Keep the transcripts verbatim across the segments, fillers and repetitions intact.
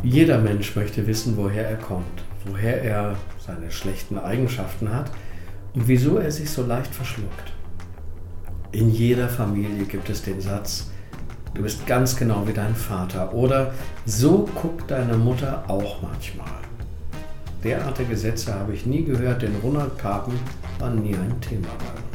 Jeder Mensch möchte wissen, woher er kommt, woher er seine schlechten Eigenschaften hat und wieso er sich so leicht verschluckt. In jeder Familie gibt es den Satz: Du bist ganz genau wie dein Vater oder so guckt deine Mutter auch manchmal. Derartige Sätze habe ich nie gehört, denn Ronald Papen war nie ein Thema bei uns.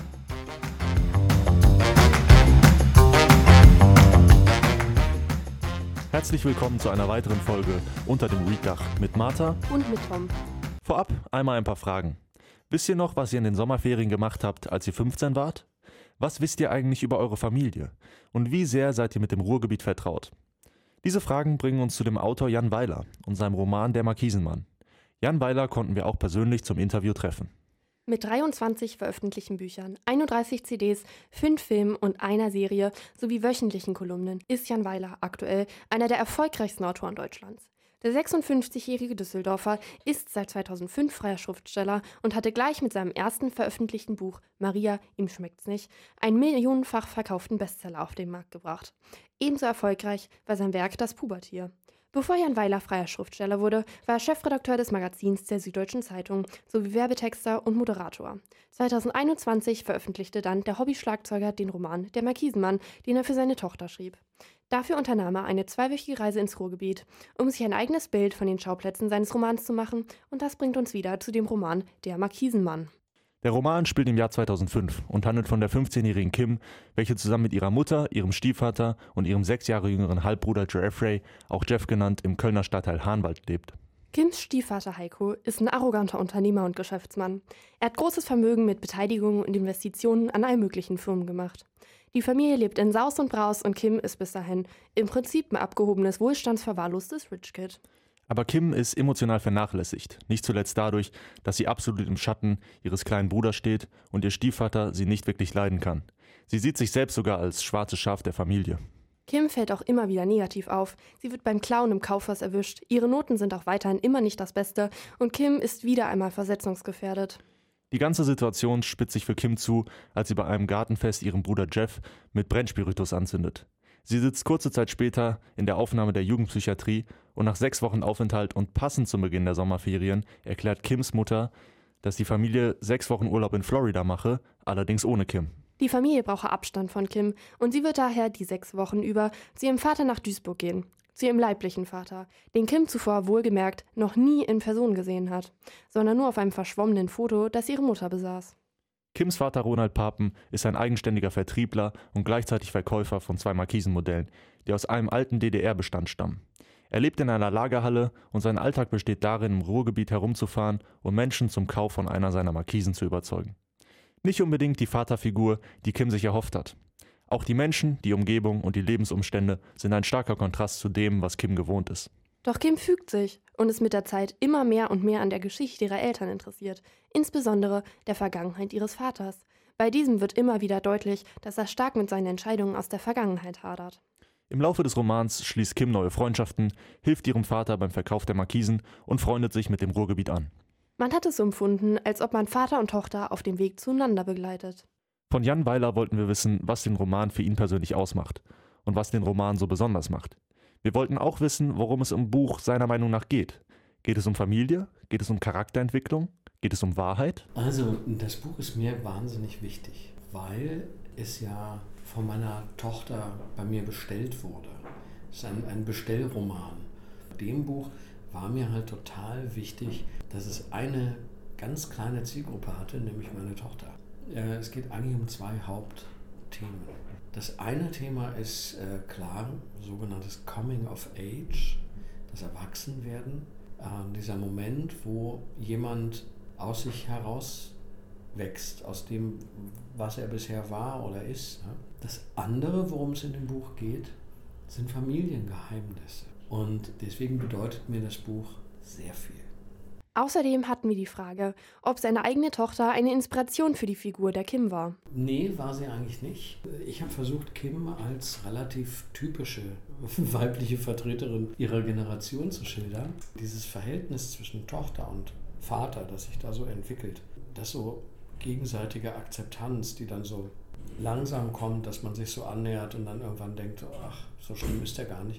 Herzlich willkommen zu einer weiteren Folge Unter dem Reddach mit Martha und mit Tom. Vorab einmal ein paar Fragen. Wisst ihr noch, was ihr in den Sommerferien gemacht habt, als ihr fünfzehn wart? Was wisst ihr eigentlich über eure Familie? Und wie sehr seid ihr mit dem Ruhrgebiet vertraut? Diese Fragen bringen uns zu dem Autor Jan Weiler und seinem Roman Der Markisenmann. Jan Weiler konnten wir auch persönlich zum Interview treffen. Mit dreiundzwanzig veröffentlichten Büchern, einunddreißig C Ds, fünf Filmen und einer Serie sowie wöchentlichen Kolumnen ist Jan Weiler aktuell einer der erfolgreichsten Autoren Deutschlands. Der sechsundfünfzigjährige Düsseldorfer ist seit zweitausendfünf freier Schriftsteller und hatte gleich mit seinem ersten veröffentlichten Buch Maria, ihm schmeckt's nicht, einen millionenfach verkauften Bestseller auf den Markt gebracht. Ebenso erfolgreich war sein Werk Das Pubertier. Bevor Jan Weiler freier Schriftsteller wurde, war er Chefredakteur des Magazins der Süddeutschen Zeitung sowie Werbetexter und Moderator. zweitausendeinundzwanzig veröffentlichte dann der Hobby-Schlagzeuger den Roman Der Markisenmann, den er für seine Tochter schrieb. Dafür unternahm er eine zweiwöchige Reise ins Ruhrgebiet, um sich ein eigenes Bild von den Schauplätzen seines Romans zu machen, und das bringt uns wieder zu dem Roman Der Markisenmann. Der Roman spielt im Jahr zweitausendfünf und handelt von der fünfzehnjährigen Kim, welche zusammen mit ihrer Mutter, ihrem Stiefvater und ihrem sechs Jahre jüngeren Halbbruder Jeffrey, auch Jeff genannt, im Kölner Stadtteil Hahnwald lebt. Kims Stiefvater Heiko ist ein arroganter Unternehmer und Geschäftsmann. Er hat großes Vermögen mit Beteiligungen und Investitionen an allen möglichen Firmen gemacht. Die Familie lebt in Saus und Braus und Kim ist bis dahin im Prinzip ein abgehobenes, wohlstandsverwahrlostes Rich Kid. Aber Kim ist emotional vernachlässigt, nicht zuletzt dadurch, dass sie absolut im Schatten ihres kleinen Bruders steht und ihr Stiefvater sie nicht wirklich leiden kann. Sie sieht sich selbst sogar als schwarzes Schaf der Familie. Kim fällt auch immer wieder negativ auf. Sie wird beim Klauen im Kaufhaus erwischt, ihre Noten sind auch weiterhin immer nicht das Beste und Kim ist wieder einmal versetzungsgefährdet. Die ganze Situation spitzt sich für Kim zu, als sie bei einem Gartenfest ihren Bruder Jeff mit Brennspiritus anzündet. Sie sitzt kurze Zeit später in der Aufnahme der Jugendpsychiatrie und nach sechs Wochen Aufenthalt und passend zum Beginn der Sommerferien erklärt Kims Mutter, dass die Familie sechs Wochen Urlaub in Florida mache, allerdings ohne Kim. Die Familie brauche Abstand von Kim und sie wird daher die sechs Wochen über zu ihrem Vater nach Duisburg gehen, zu ihrem leiblichen Vater, den Kim zuvor wohlgemerkt noch nie in Person gesehen hat, sondern nur auf einem verschwommenen Foto, das ihre Mutter besaß. Kims Vater Ronald Papen ist ein eigenständiger Vertriebler und gleichzeitig Verkäufer von zwei Markisenmodellen, die aus einem alten D D R-Bestand stammen. Er lebt in einer Lagerhalle und sein Alltag besteht darin, im Ruhrgebiet herumzufahren und Menschen zum Kauf von einer seiner Markisen zu überzeugen. Nicht unbedingt die Vaterfigur, die Kim sich erhofft hat. Auch die Menschen, die Umgebung und die Lebensumstände sind ein starker Kontrast zu dem, was Kim gewohnt ist. Doch Kim fügt sich und ist mit der Zeit immer mehr und mehr an der Geschichte ihrer Eltern interessiert, insbesondere der Vergangenheit ihres Vaters. Bei diesem wird immer wieder deutlich, dass er stark mit seinen Entscheidungen aus der Vergangenheit hadert. Im Laufe des Romans schließt Kim neue Freundschaften, hilft ihrem Vater beim Verkauf der Markisen und freundet sich mit dem Ruhrgebiet an. Man hat es so empfunden, als ob man Vater und Tochter auf dem Weg zueinander begleitet. Von Jan Weiler wollten wir wissen, was den Roman für ihn persönlich ausmacht und was den Roman so besonders macht. Wir wollten auch wissen, worum es im Buch seiner Meinung nach geht. Geht es um Familie? Geht es um Charakterentwicklung? Geht es um Wahrheit? Also, das Buch ist mir wahnsinnig wichtig, weil es ja von meiner Tochter bei mir bestellt wurde. Es ist ein, ein Bestellroman. Bei dem Buch war mir halt total wichtig, dass es eine ganz kleine Zielgruppe hatte, nämlich meine Tochter. Äh, es geht eigentlich um zwei Hauptthemen. Das eine Thema ist äh, klar, sogenanntes Coming of Age, das Erwachsenwerden. Äh, dieser Moment, wo jemand aus sich heraus wächst, aus dem, was er bisher war oder ist. Ja. Das andere, worum es in dem Buch geht, sind Familiengeheimnisse. Und deswegen bedeutet mir das Buch sehr viel. Außerdem hatten wir die Frage, ob seine eigene Tochter eine Inspiration für die Figur der Kim war. Nee, war sie eigentlich nicht. Ich habe versucht, Kim als relativ typische weibliche Vertreterin ihrer Generation zu schildern. Dieses Verhältnis zwischen Tochter und Vater, das sich da so entwickelt, das so gegenseitige Akzeptanz, die dann so langsam kommt, dass man sich so annähert und dann irgendwann denkt, ach, so schlimm ist der gar nicht.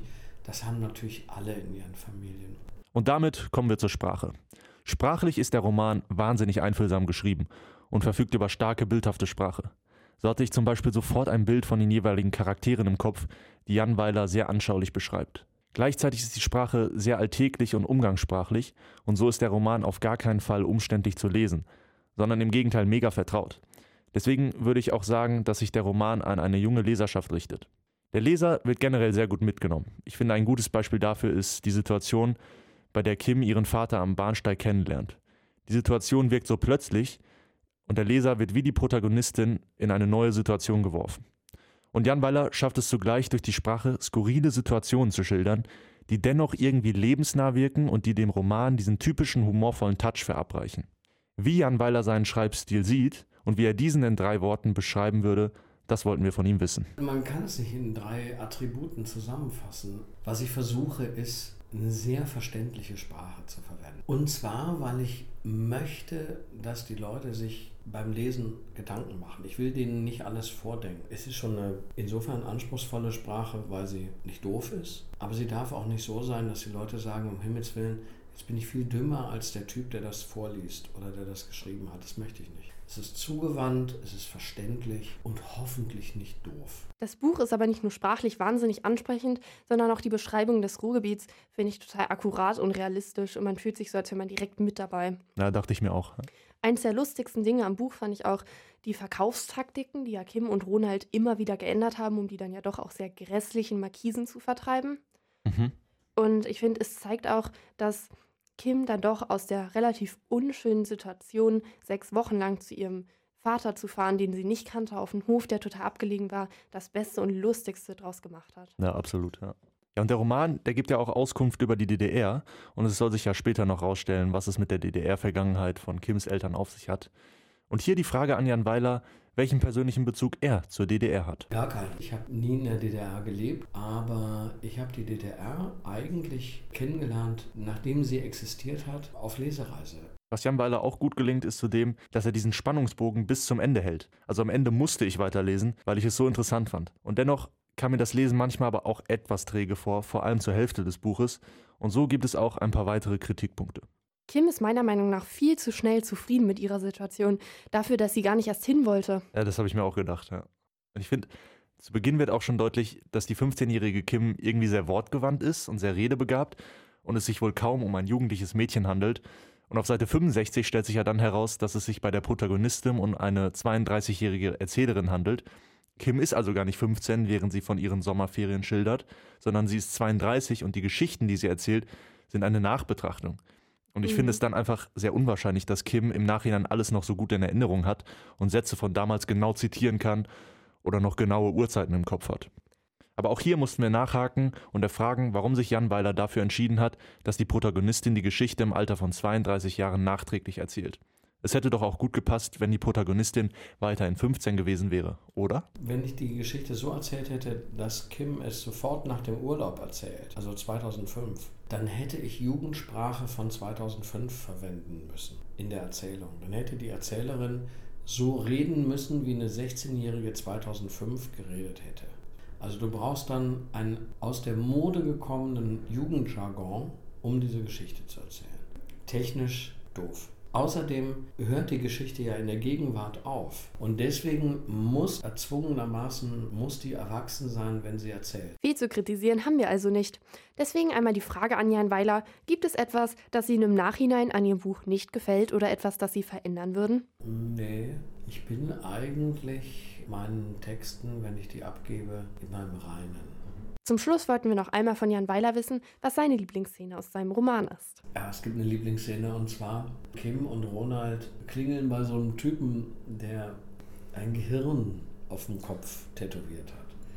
Das haben natürlich alle in ihren Familien. Und damit kommen wir zur Sprache. Sprachlich ist der Roman wahnsinnig einfühlsam geschrieben und verfügt über starke, bildhafte Sprache. So hatte ich zum Beispiel sofort ein Bild von den jeweiligen Charakteren im Kopf, die Jan Weiler sehr anschaulich beschreibt. Gleichzeitig ist die Sprache sehr alltäglich und umgangssprachlich und so ist der Roman auf gar keinen Fall umständlich zu lesen, sondern im Gegenteil mega vertraut. Deswegen würde ich auch sagen, dass sich der Roman an eine junge Leserschaft richtet. Der Leser wird generell sehr gut mitgenommen. Ich finde, ein gutes Beispiel dafür ist die Situation, bei der Kim ihren Vater am Bahnsteig kennenlernt. Die Situation wirkt so plötzlich und der Leser wird wie die Protagonistin in eine neue Situation geworfen. Und Jan Weiler schafft es zugleich durch die Sprache, skurrile Situationen zu schildern, die dennoch irgendwie lebensnah wirken und die dem Roman diesen typischen humorvollen Touch verabreichen. Wie Jan Weiler seinen Schreibstil sieht und wie er diesen in drei Worten beschreiben würde, das wollten wir von ihm wissen. Man kann es nicht in drei Attributen zusammenfassen. Was ich versuche, ist, eine sehr verständliche Sprache zu verwenden. Und zwar, weil ich möchte, dass die Leute sich beim Lesen Gedanken machen. Ich will denen nicht alles vordenken. Es ist schon eine insofern anspruchsvolle Sprache, weil sie nicht doof ist. Aber sie darf auch nicht so sein, dass die Leute sagen, um Himmels Willen, jetzt bin ich viel dümmer als der Typ, der das vorliest oder der das geschrieben hat. Das möchte ich nicht. Es ist zugewandt, es ist verständlich und hoffentlich nicht doof. Das Buch ist aber nicht nur sprachlich wahnsinnig ansprechend, sondern auch die Beschreibung des Ruhrgebiets finde ich total akkurat und realistisch und man fühlt sich so, als wäre man direkt mit dabei. Ja, dachte ich mir auch. Eins der lustigsten Dinge am Buch fand ich auch die Verkaufstaktiken, die ja Kim und Ronald immer wieder geändert haben, um die dann ja doch auch sehr grässlichen Markisen zu vertreiben. Mhm. Und ich finde, es zeigt auch, dass Kim dann doch aus der relativ unschönen Situation, sechs Wochen lang zu ihrem Vater zu fahren, den sie nicht kannte, auf dem Hof, der total abgelegen war, das Beste und Lustigste draus gemacht hat. Ja, absolut, ja. Ja, und der Roman, der gibt ja auch Auskunft über die D D R und es soll sich ja später noch rausstellen, was es mit der D D R-Vergangenheit von Kims Eltern auf sich hat. Und hier die Frage an Jan Weiler, welchen persönlichen Bezug er zur D D R hat. Gar keinen. Ich habe nie in der D D R gelebt, aber ich habe die D D R eigentlich kennengelernt, nachdem sie existiert hat, auf Lesereise. Was Jan Weiler auch gut gelingt, ist zudem, dass er diesen Spannungsbogen bis zum Ende hält. Also am Ende musste ich weiterlesen, weil ich es so interessant fand. Und dennoch kam mir das Lesen manchmal aber auch etwas träge vor, vor allem zur Hälfte des Buches. Und so gibt es auch ein paar weitere Kritikpunkte. Kim ist meiner Meinung nach viel zu schnell zufrieden mit ihrer Situation, dafür, dass sie gar nicht erst hin wollte. Ja, das habe ich mir auch gedacht, ja. Und ich finde, zu Beginn wird auch schon deutlich, dass die fünfzehnjährige Kim irgendwie sehr wortgewandt ist und sehr redebegabt und es sich wohl kaum um ein jugendliches Mädchen handelt. Und auf Seite fünfundsechzig stellt sich ja dann heraus, dass es sich bei der Protagonistin um eine zweiunddreißigjährige Erzählerin handelt. Kim ist also gar nicht fünfzehn, während sie von ihren Sommerferien schildert, sondern sie ist zweiunddreißig und die Geschichten, die sie erzählt, sind eine Nachbetrachtung. Und ich mhm. finde es dann einfach sehr unwahrscheinlich, dass Kim im Nachhinein alles noch so gut in Erinnerung hat und Sätze von damals genau zitieren kann oder noch genaue Uhrzeiten im Kopf hat. Aber auch hier mussten wir nachhaken und erfragen, warum sich Jan Weiler dafür entschieden hat, dass die Protagonistin die Geschichte im Alter von zweiunddreißig Jahren nachträglich erzählt. Es hätte doch auch gut gepasst, wenn die Protagonistin weiterhin fünfzehn gewesen wäre, oder? Wenn ich die Geschichte so erzählt hätte, dass Kim es sofort nach dem Urlaub erzählt, also zweitausendfünf, dann hätte ich Jugendsprache von zweitausendfünf verwenden müssen in der Erzählung. Dann hätte die Erzählerin so reden müssen, wie eine sechzehnjährige zweitausendfünf geredet hätte. Also du brauchst dann einen aus der Mode gekommenen Jugendjargon, um diese Geschichte zu erzählen. Technisch doof. Außerdem hört die Geschichte ja in der Gegenwart auf. Und deswegen muss erzwungenermaßen, muss die erwachsen sein, wenn sie erzählt. Viel zu kritisieren haben wir also nicht. Deswegen einmal die Frage an Jan Weiler, gibt es etwas, das Ihnen im Nachhinein an Ihrem Buch nicht gefällt oder etwas, das Sie verändern würden? Nee, ich bin eigentlich meinen Texten, wenn ich die abgebe, in meinem Reinen. Zum Schluss wollten wir noch einmal von Jan Weiler wissen, was seine Lieblingsszene aus seinem Roman ist. Ja, es gibt eine Lieblingsszene und zwar Kim und Ronald klingeln bei so einem Typen, der ein Gehirn auf dem Kopf tätowiert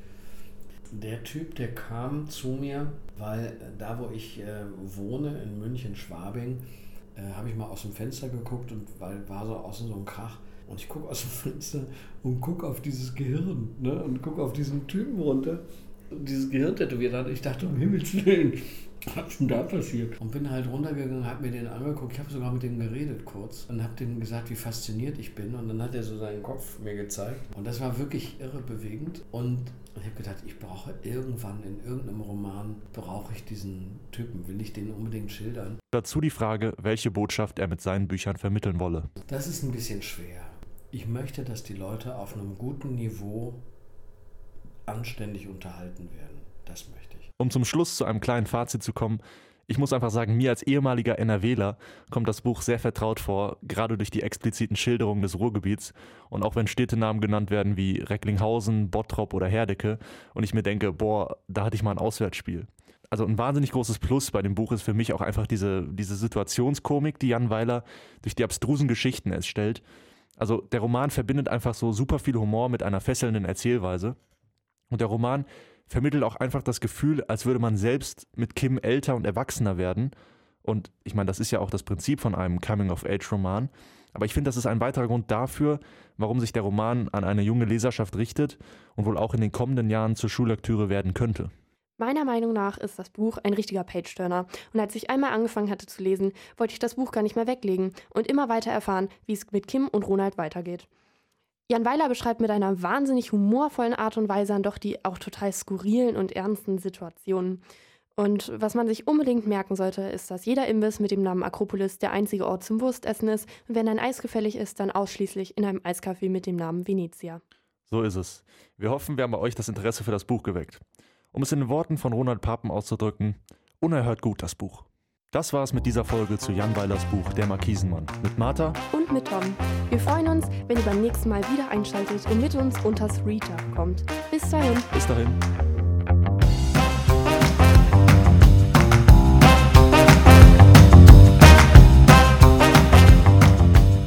hat. Der Typ, der kam zu mir, weil da, wo ich äh, wohne, in München-Schwabing, äh, habe ich mal aus dem Fenster geguckt und weil war so außen so ein Krach. Und ich gucke aus dem Fenster und gucke auf dieses Gehirn, ne, und gucke auf diesen Typen runter. dieses Gehirn tätowiert hat. Ich dachte, um Himmels Willen, was ist denn da passiert? Und bin halt runtergegangen, hab mir den angeguckt. Ich habe sogar mit dem geredet kurz und habe dem gesagt, wie fasziniert ich bin. Und dann hat er so seinen Kopf mir gezeigt. Und das war wirklich irre bewegend. Und ich habe gedacht, ich brauche irgendwann in irgendeinem Roman, brauche ich diesen Typen, will ich den unbedingt schildern. Dazu die Frage, welche Botschaft er mit seinen Büchern vermitteln wolle. Das ist ein bisschen schwer. Ich möchte, dass die Leute auf einem guten Niveau anständig unterhalten werden. Das möchte ich. Um zum Schluss zu einem kleinen Fazit zu kommen, ich muss einfach sagen, mir als ehemaliger NRWler kommt das Buch sehr vertraut vor, gerade durch die expliziten Schilderungen des Ruhrgebiets und auch wenn Städtenamen genannt werden wie Recklinghausen, Bottrop oder Herdecke und ich mir denke, boah, da hatte ich mal ein Auswärtsspiel. Also ein wahnsinnig großes Plus bei dem Buch ist für mich auch einfach diese, diese Situationskomik, die Jan Weiler durch die abstrusen Geschichten es stellt. Also der Roman verbindet einfach so super viel Humor mit einer fesselnden Erzählweise und der Roman vermittelt auch einfach das Gefühl, als würde man selbst mit Kim älter und erwachsener werden. Und ich meine, das ist ja auch das Prinzip von einem Coming-of-Age-Roman. Aber ich finde, das ist ein weiterer Grund dafür, warum sich der Roman an eine junge Leserschaft richtet und wohl auch in den kommenden Jahren zur Schullektüre werden könnte. Meiner Meinung nach ist das Buch ein richtiger Page-Turner. Und als ich einmal angefangen hatte zu lesen, wollte ich das Buch gar nicht mehr weglegen und immer weiter erfahren, wie es mit Kim und Ronald weitergeht. Jan Weiler beschreibt mit einer wahnsinnig humorvollen Art und Weise dann doch die auch total skurrilen und ernsten Situationen. Und was man sich unbedingt merken sollte, ist, dass jeder Imbiss mit dem Namen Akropolis der einzige Ort zum Wurstessen ist und wenn ein Eis gefällig ist, dann ausschließlich in einem Eiscafé mit dem Namen Venezia. So ist es. Wir hoffen, wir haben bei euch das Interesse für das Buch geweckt. Um es in den Worten von Ronald Papen auszudrücken, unerhört gut das Buch. Das war es mit dieser Folge zu Jan Weilers Buch Der Markisenmann. Mit Martha und mit Tom. Wir freuen uns, wenn ihr beim nächsten Mal wieder einschaltet und mit uns unters Reader kommt. Bis dahin. Bis dahin.